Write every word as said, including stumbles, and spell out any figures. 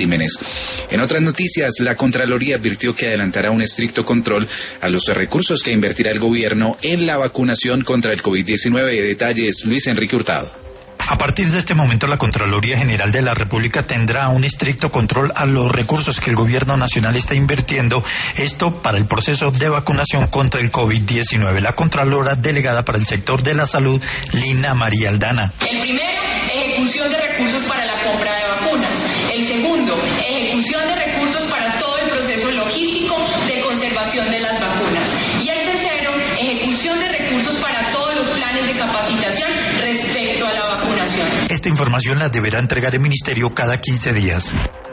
crímenes. En otras noticias, la Contraloría advirtió que adelantará un estricto control a los recursos que invertirá el gobierno en la vacunación contra el COVID diecinueve. Detalles, Luis Enrique Hurtado. A partir de este momento, la Contraloría General de la República tendrá un estricto control a los recursos que el gobierno nacional está invirtiendo, esto para el proceso de vacunación contra el COVID diecinueve. La Contralora delegada para el sector de la salud, Lina María Aldana. El primero, ejecución de recursos para la compra de vacunas. El segundo, ejecución de recursos para todo el proceso logístico de conservación de las vacunas. Y el tercero, ejecución de recursos para todos los planes de capacitación respecto a la vacunación. Esta información la deberá entregar el Ministerio cada quince días.